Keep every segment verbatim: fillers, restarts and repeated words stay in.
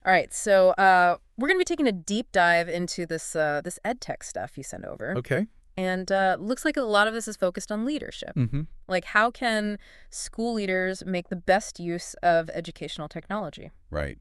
All right, so uh, we're going to be taking a deep dive into this uh, this ed tech stuff you sent over. Okay. And uh, looks like a lot of this is focused on leadership. Mm-hmm. Like, how can school leaders make the best use of educational technology? Right.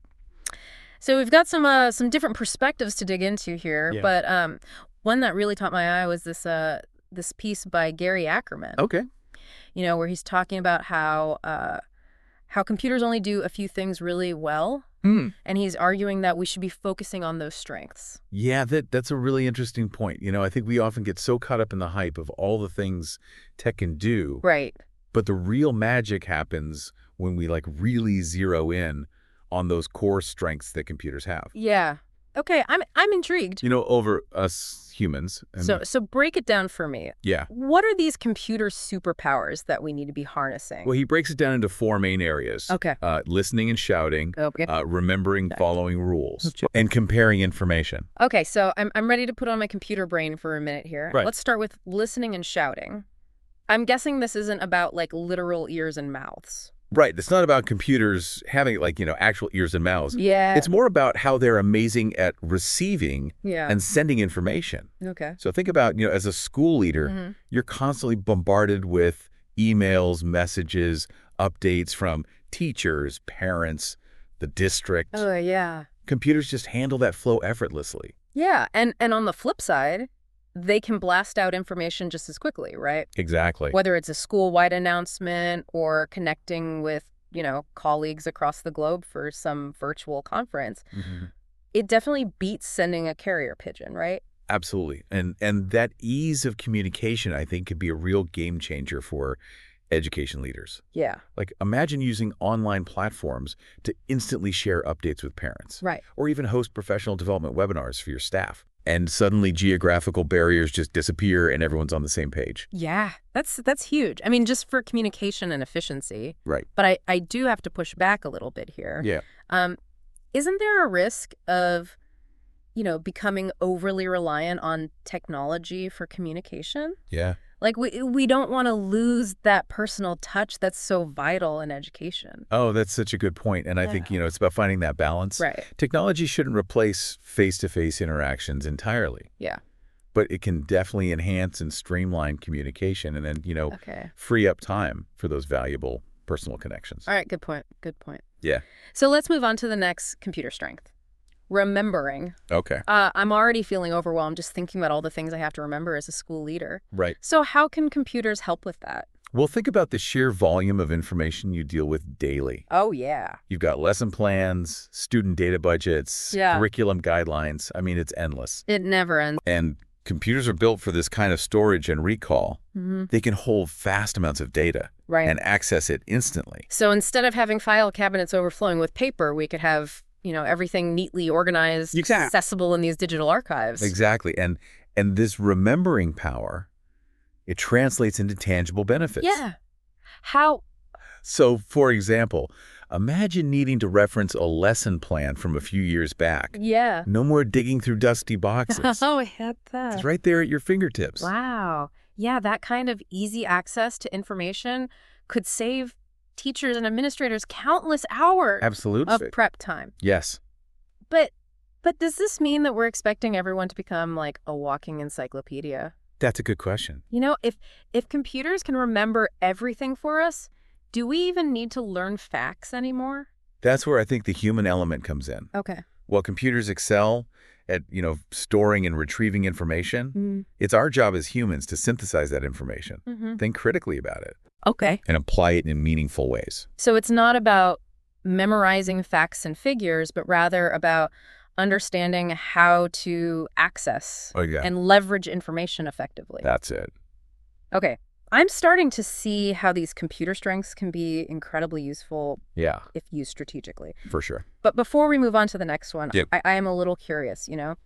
So we've got some uh, some different perspectives to dig into here, Yeah. but um, one that really caught my eye was this uh, this piece by Gary Ackerman. Okay. You know, where he's talking about how uh, how computers only do a few things really well, Mm. and he's arguing that we should be focusing on those strengths. Yeah, that that's a really interesting point. You know, I think we often get so caught up in the hype of all the things tech can do, Right. but the real magic happens when we like really zero in on those core strengths that computers have. Yeah. Okay, I'm I'm intrigued. You know, over us humans. And So so break it down for me. yeah. What are these computer superpowers that we need to be harnessing? Well, he breaks it down into four main areas. Okay. Uh, listening and shouting, Okay. uh, remembering following rules, and comparing information. Okay, so I'm I'm ready to put on my computer brain for a minute here. Right. Let's start with listening and shouting. I'm guessing this isn't about like literal ears and mouths. Right. It's not about computers having like, you know, actual ears and mouths. Yeah. It's more about how they're amazing at receiving yeah. and sending information. Okay. So think about, you know, as a school leader, Mhm. you're constantly bombarded with emails, messages, updates from teachers, parents, the district. Oh yeah. Computers just handle that flow effortlessly. Yeah, and and on the flip side, they can blast out information just as quickly, right? Exactly. Whether it's a school-wide announcement or connecting with, you know, colleagues across the globe for some virtual conference, Mhm. it definitely beats sending a carrier pigeon, right? Absolutely. And and that ease of communication, I think, could be a real game changer for education leaders. Yeah. Like, imagine using online platforms to instantly share updates with parents. Right. Or even host professional development webinars for your staff. And suddenly geographical barriers just disappear and everyone's on the same page. Yeah, that's that's huge. I mean, just for communication and efficiency. Right. But I, I do have to push back a little bit here. Yeah. Um, isn't there a risk of, you know, becoming overly reliant on technology for communication? Yeah. Like, we we don't want to lose that personal touch that's so vital in education. Oh, that's such a good point. And I think, Yeah. you know, it's about finding that balance. Right. Technology shouldn't replace face-to-face interactions entirely, Yeah. but it can definitely enhance and streamline communication and then, you know, Okay. free up time for those valuable personal connections. All right. Good point. Good point. Yeah. So let's move on to the next computer strength. Remembering. Okay. Uh, I'm already feeling overwhelmed just thinking about all the things I have to remember as a school leader. Right. So how can computers help with that? Well, think about the sheer volume of information you deal with daily. Oh, yeah. You've got lesson plans, student data budgets, Yeah. curriculum guidelines. I mean, it's endless. It never ends. And computers are built for this kind of storage and recall. Mm-hmm. They can hold vast amounts of data Right. and access it instantly. So instead of having file cabinets overflowing with paper, we could have, you know, everything neatly organized, Exact- accessible in these digital archives. Exactly. And and this remembering power, it translates into tangible benefits. Yeah. How? So, for example, imagine needing to reference a lesson plan from a few years back. Yeah. No more digging through dusty boxes. Oh, I had that. It's right there at your fingertips. Wow. Yeah, that kind of easy access to information could save teachers and administrators countless hours Absolutely. of prep time. Yes. But but does this mean that we're expecting everyone to become like a walking encyclopedia? That's a good question. You know, if if computers can remember everything for us, do we even need to learn facts anymore? That's where I think the human element comes in. Okay. While computers excel at, you know, storing and retrieving information, Mm. it's our job as humans to synthesize that information, Mm-hmm. think critically about it, Okay. and apply it in meaningful ways. So it's not about memorizing facts and figures, but rather about understanding how to access Oh, yeah. and leverage information effectively. That's it. Okay. I'm starting to see how these computer strengths can be incredibly useful Yeah, if used strategically. for sure. But before we move on to the next one, Yep. I, I am a little curious, you know?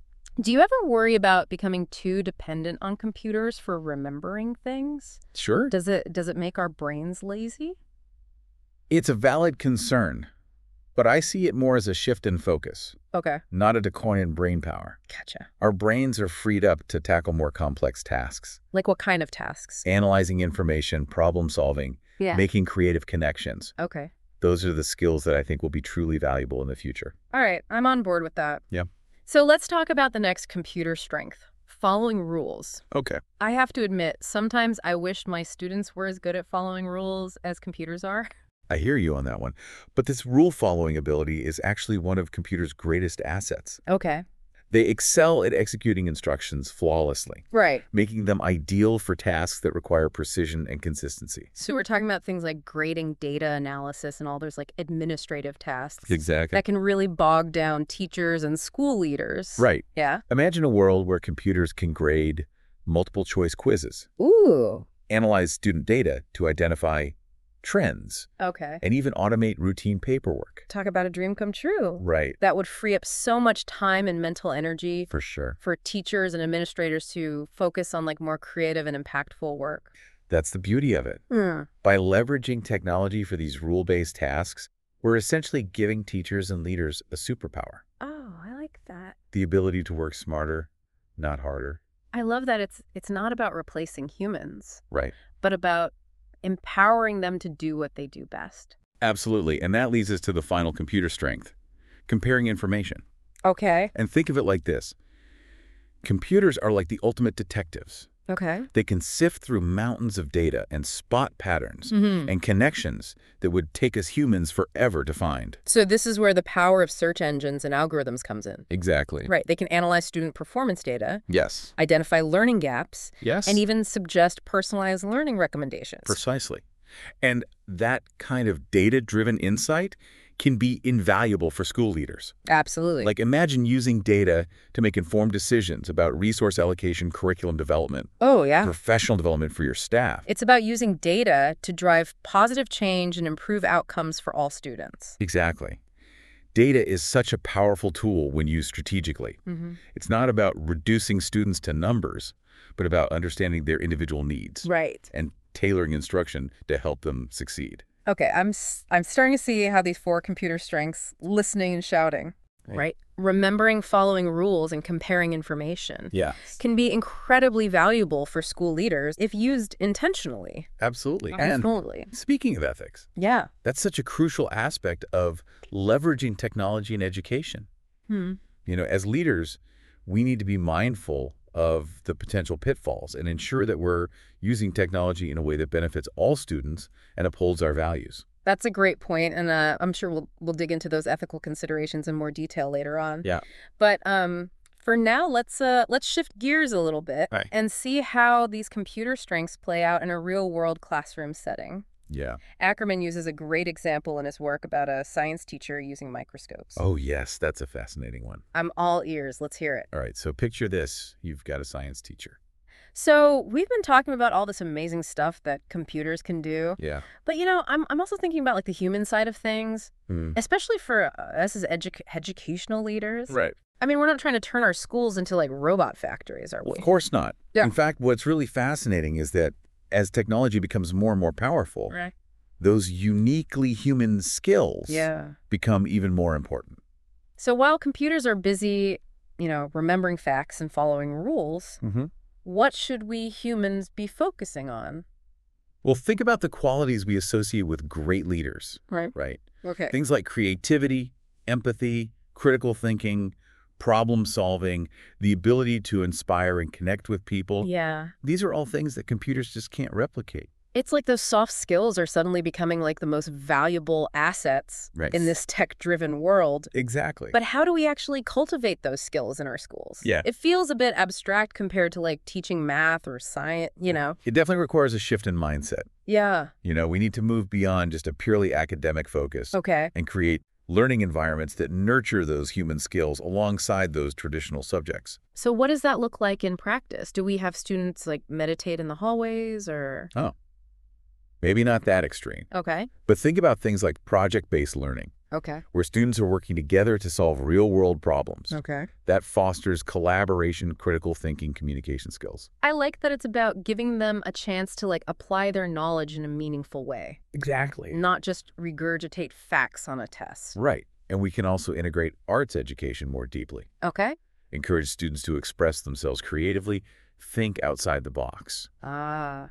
Do you ever worry about becoming too dependent on computers for remembering things? Sure. Does it does it make our brains lazy? It's a valid concern, but I see it more as a shift in focus, Okay. not a decline in brain power. Gotcha. Our brains are freed up to tackle more complex tasks, Like what kind of tasks? analyzing information, problem solving, Yeah. making creative connections. Okay. Those are the skills that I think will be truly valuable in the future. All right, I'm on board with that. Yeah. So let's talk about the next computer strength, following rules. Okay. I have to admit, sometimes I wish my students were as good at following rules as computers are. I hear you on that one. But this rule-following ability is actually one of computers' greatest assets. Okay. They excel at executing instructions flawlessly, Right. making them ideal for tasks that require precision and consistency. So we're talking about things like grading data analysis and all those like administrative tasks Exactly. that can really bog down teachers and school leaders. Right. Yeah. Imagine a world where computers can grade multiple-choice quizzes, Ooh. analyze student data to identify trends, Okay. and even automate routine paperwork. Talk about a dream come true. Right. That would free up so much time and mental energy For sure. for teachers and administrators to focus on like more creative and impactful work. That's the beauty of it. Hmm. By leveraging technology for these rule-based tasks, we're essentially giving teachers and leaders a superpower. Oh, I like that. The ability to work smarter, not harder. I love that it's it's not about replacing humans, Right. but about empowering them to do what they do best. Absolutely. And that leads us to the final computer strength, comparing information. Okay. And think of it like this. Computers are like the ultimate detectives. Okay. They can sift through mountains of data and spot patterns Mm-hmm. and connections that would take us humans forever to find. So this is where the power of search engines and algorithms comes in. Exactly. Right. They can analyze student performance data, Yes. identify learning gaps, Yes. and even suggest personalized learning recommendations. Precisely. And that kind of data-driven insight can be invaluable for school leaders. Absolutely. Like, imagine using data to make informed decisions about resource allocation, curriculum development, oh, yeah. professional development for your staff. It's about using data to drive positive change and improve outcomes for all students. Exactly. Data is such a powerful tool when used strategically. Mm-hmm. It's not about reducing students to numbers, but about understanding their individual needs Right. and tailoring instruction to help them succeed. Okay, I'm s- I'm starting to see how these four computer strengths, listening and shouting, Right. right? Remembering following rules and comparing information Yeah. can be incredibly valuable for school leaders if used intentionally. Absolutely. And Absolutely. speaking of ethics, Yeah. that's such a crucial aspect of leveraging technology in education. Hmm. You know, as leaders, we need to be mindful of the potential pitfalls and ensure that we're using technology in a way that benefits all students and upholds our values. That's a great point, and uh, I'm sure we'll we'll dig into those ethical considerations in more detail later on. Yeah. But um, for now, let's uh let's shift gears a little bit Right. and see how these computer strengths play out in a real-world classroom setting. Yeah. Ackerman uses a great example in his work about a science teacher using microscopes. Oh, yes, that's a fascinating one. I'm all ears. Let's hear it. All right, so picture this. You've got a science teacher. So we've been talking about all this amazing stuff that computers can do. Yeah. But, you know, I'm, I'm also thinking about, like, the human side of things, Mm. especially for uh, us as edu- educational leaders. Right. I mean, we're not trying to turn our schools into, like, robot factories, are we? Of course not. Yeah. In fact, what's really fascinating is that as technology becomes more and more powerful, Right. those uniquely human skills Yeah. become even more important. So while computers are busy, you know, remembering facts and following rules, Mm-hmm. what should we humans be focusing on? Well, think about the qualities we associate with great leaders, Right. right? Okay. Things like creativity, empathy, critical thinking, problem solving, the ability to inspire and connect with people. Yeah. These are all things that computers just can't replicate. It's like those soft skills are suddenly becoming like the most valuable assets Right. in this tech-driven world. Exactly. But how do we actually cultivate those skills in our schools? Yeah. It feels a bit abstract compared to like teaching math or science, you know? It definitely requires a shift in mindset. Yeah. You know, we need to move beyond just a purely academic focus Okay. and create learning environments that nurture those human skills alongside those traditional subjects. So what does that look like in practice? Do we have students like meditate in the hallways or? Oh, maybe not that extreme. Okay. But think about things like project-based learning, Okay. where students are working together to solve real-world problems. Okay. That fosters collaboration, critical thinking, communication skills. I like that it's about giving them a chance to like apply their knowledge in a meaningful way, Exactly. not just regurgitate facts on a test. Right. And we can also integrate arts education more deeply, Okay. encourage students to express themselves creatively, think outside the box. Ah.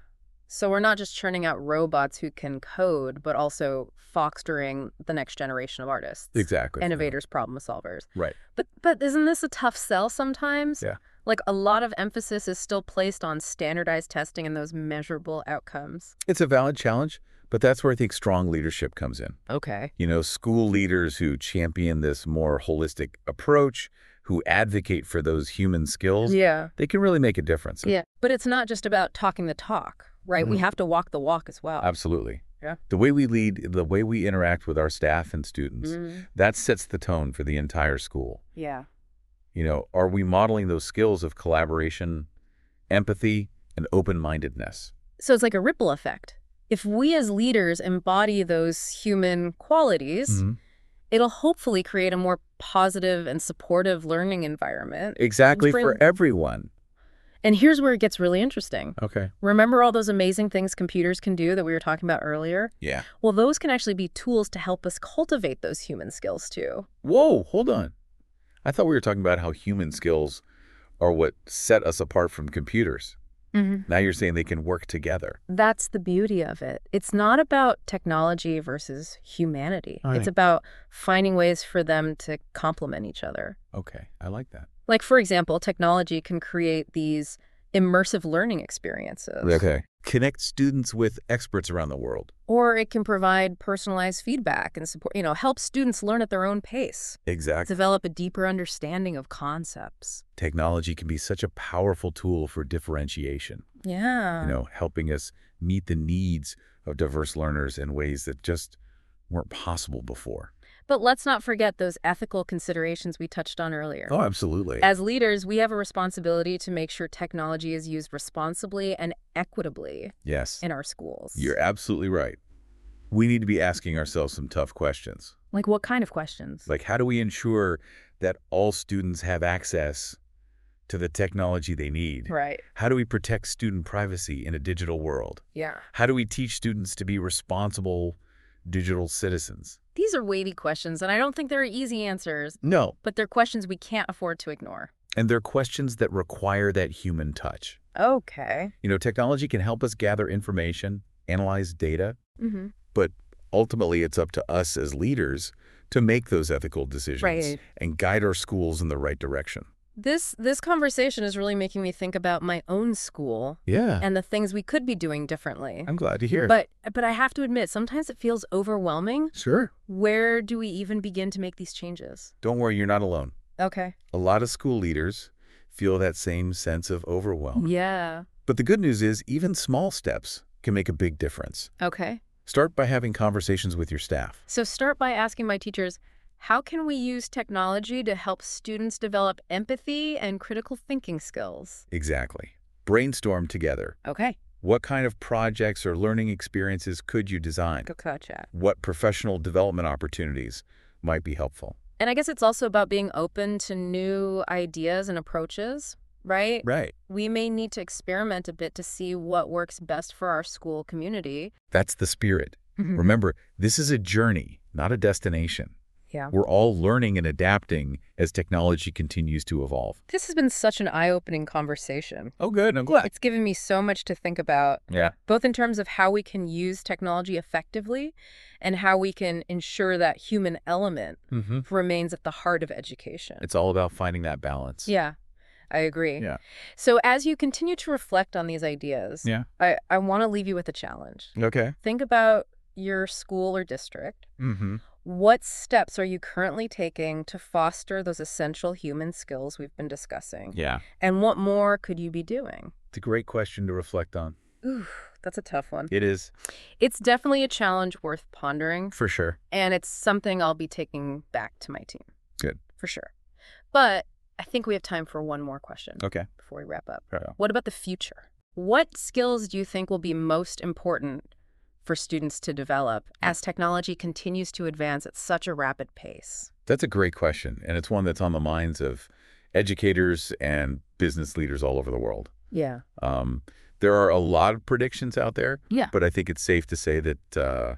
So we're not just churning out robots who can code, but also fostering the next generation of artists. Exactly. Innovators, problem solvers. Right. But but isn't this a tough sell sometimes? Yeah. Like a lot of emphasis is still placed on standardized testing and those measurable outcomes. It's a valid challenge, but that's where I think strong leadership comes in. Okay. You know, school leaders who champion this more holistic approach, who advocate for those human skills, Yeah. they can really make a difference. Yeah. But it's not just about talking the talk, right? We Mhm. have to walk the walk as well. Absolutely. Yeah. The way we lead, the way we interact with our staff and students, Mhm. that sets the tone for the entire school. Yeah. You know, are we modeling those skills of collaboration, empathy, and open-mindedness? So it's like a ripple effect. If we as leaders embody those human qualities, Mhm. it'll hopefully create a more positive and supportive learning environment. Exactly, Bring- for everyone. And here's where it gets really interesting. Okay. Remember all those amazing things computers can do that we were talking about earlier? Yeah. Well, those can actually be tools to help us cultivate those human skills too. Whoa, hold on. I thought we were talking about how human skills are what set us apart from computers. Mm-hmm. Now you're saying they can work together. That's the beauty of it. It's not about technology versus humanity. All right. It's about finding ways for them to complement each other. Okay, I like that. Like, for example, technology can create these immersive learning experiences. Okay. Connect students with experts around the world. Or it can provide personalized feedback and support, you know, help students learn at their own pace, Exactly. develop a deeper understanding of concepts. Technology can be such a powerful tool for differentiation, Yeah. you know, helping us meet the needs of diverse learners in ways that just weren't possible before. But let's not forget those ethical considerations we touched on earlier. Oh, absolutely. As leaders, we have a responsibility to make sure technology is used responsibly and equitably Yes, in our schools. you're absolutely right. We need to be asking ourselves some tough questions. Like what kind of questions? Like, how do we ensure that all students have access to the technology they need? Right. How do we protect student privacy in a digital world? Yeah. How do we teach students to be responsible digital citizens? These are weighty questions, and I don't think there are easy answers, No, but they're questions we can't afford to ignore. and they're questions that require that human touch. Okay. You know, technology can help us gather information, analyze data, Mm-hmm. but ultimately it's up to us as leaders to make those ethical decisions Right. and guide our schools in the right direction. This this conversation is really making me think about my own school Yeah, and the things we could be doing differently. I'm glad to hear it. But but I have to admit, sometimes it feels overwhelming. Sure. Where do we even begin to make these changes? Don't worry, you're not alone. Okay. A lot of school leaders feel that same sense of overwhelm. Yeah. But the good news is even small steps can make a big difference. Okay. Start by having conversations with your staff. So start by asking my teachers, how can we use technology to help students develop empathy and critical thinking skills? Exactly. Brainstorm together. Okay. What kind of projects or learning experiences could you design? Good chat. What professional development opportunities might be helpful? And I guess it's also about being open to new ideas and approaches, right? Right. We may need to experiment a bit to see what works best for our school community. That's the spirit. Remember, this is a journey, not a destination. Yeah. We're all learning and adapting as technology continues to evolve. This has been such an eye-opening conversation. Oh, good. I'm glad. It's given me so much to think about, Yeah. both in terms of how we can use technology effectively and how we can ensure that human element Mm-hmm. remains at the heart of education. It's all about finding that balance. Yeah, I agree. Yeah. So as you continue to reflect on these ideas, Yeah. I, I want to leave you with a challenge. Okay. Think about your school or district. Mm-hmm. What steps are you currently taking to foster those essential human skills we've been discussing? Yeah. And what more could you be doing? It's a great question to reflect on. Ooh, that's a tough one. It is. It's definitely a challenge worth pondering, For sure. and it's something I'll be taking back to my team. Good. For sure. But I think we have time for one more question Okay. before we wrap up. Fair enough. What about the future? What skills do you think will be most important for students to develop as technology continues to advance at such a rapid pace? That's a great question, and it's one that's on the minds of educators and business leaders all over the world. Yeah. Um, there are a lot of predictions out there, Yeah. but I think it's safe to say that, uh,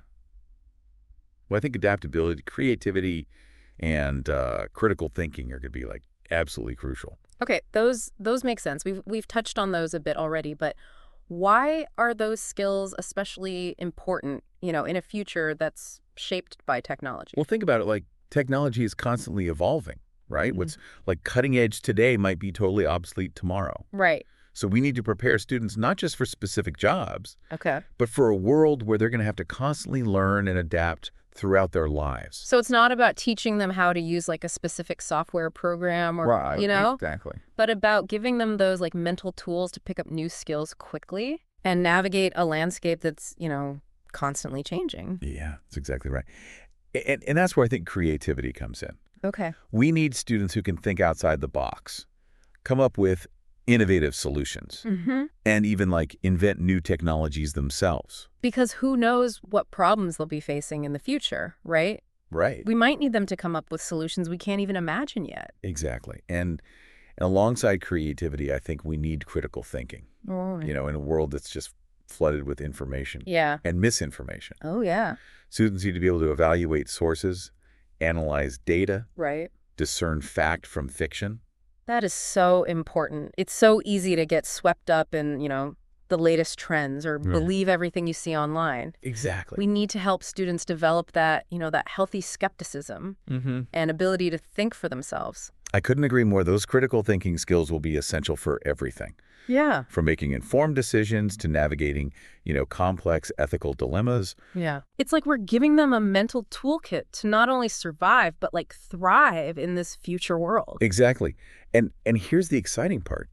well, I think adaptability, creativity, and uh, critical thinking are going to be like absolutely crucial. Okay, those those make sense. We've we've touched on those a bit already, but Why are those skills especially important, you know, in a future that's shaped by technology? Well, think about it like technology is constantly evolving, right? Mhm. What's like cutting edge today might be totally obsolete tomorrow. Right. So we need to prepare students not just for specific jobs, Okay. but for a world where they're going to have to constantly learn and adapt throughout their lives. So it's not about teaching them how to use like a specific software program or, Right, you know, exactly. but about giving them those like mental tools to pick up new skills quickly and navigate a landscape that's, you know, constantly changing. Yeah, that's exactly right. And, and that's where I think creativity comes in. Okay. We need students who can think outside the box, come up with innovative solutions, Mm-hmm. and even like invent new technologies themselves. Because who knows what problems they'll be facing in the future, right? Right. We might need them to come up with solutions we can't even imagine yet. Exactly. And, and alongside creativity, I think we need critical thinking, Oh, you know, in a world that's just flooded with information yeah. and misinformation. Oh, yeah. Students need to be able to evaluate sources, analyze data, Right. discern fact from fiction. That is so important. It's so easy to get swept up in, you know, the latest trends or Right. believe everything you see online. Exactly. We need to help students develop that, you know, that healthy skepticism Mm-hmm. and ability to think for themselves. I couldn't agree more. Those critical thinking skills will be essential for everything, Yeah. from making informed decisions to navigating, you know, complex ethical dilemmas. Yeah. It's like we're giving them a mental toolkit to not only survive, but like thrive in this future world. Exactly. And and here's the exciting part.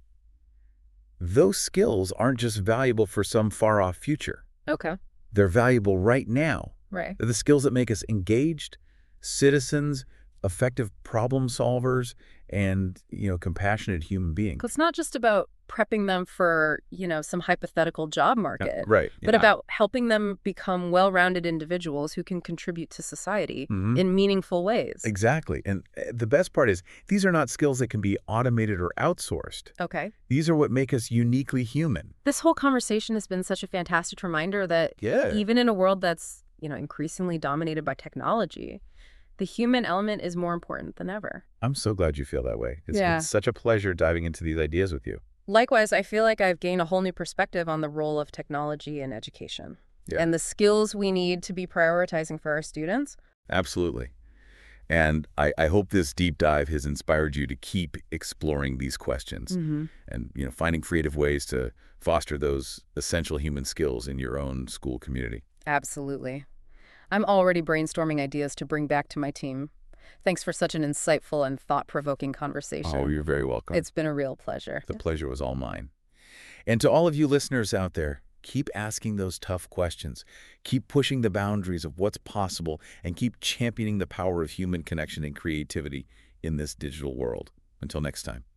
Those skills aren't just valuable for some far-off future. Okay. They're valuable right now. Right. They're the skills that make us engaged citizens, effective problem solvers, and, you know, compassionate human beings. It's not just about prepping them for, you know, some hypothetical job market, Right. but yeah. about helping them become well-rounded individuals who can contribute to society Mhm. in meaningful ways. Exactly. And uh, the best part is these are not skills that can be automated or outsourced. Okay. These are what make us uniquely human. This whole conversation has been such a fantastic reminder that Yeah. even in a world that's, you know, increasingly dominated by technology, the human element is more important than ever. I'm so glad you feel that way. It's Yeah. been such a pleasure diving into these ideas with you. Likewise, I feel like I've gained a whole new perspective on the role of technology in education Yeah. and the skills we need to be prioritizing for our students. Absolutely. And I, I hope this deep dive has inspired you to keep exploring these questions Mm-hmm. and, you know, finding creative ways to foster those essential human skills in your own school community. Absolutely. I'm already brainstorming ideas to bring back to my team. Thanks for such an insightful and thought-provoking conversation. Oh, you're very welcome. It's been a real pleasure. The pleasure was all mine. And to all of you listeners out there, keep asking those tough questions. Keep pushing the boundaries of what's possible and keep championing the power of human connection and creativity in this digital world. Until next time.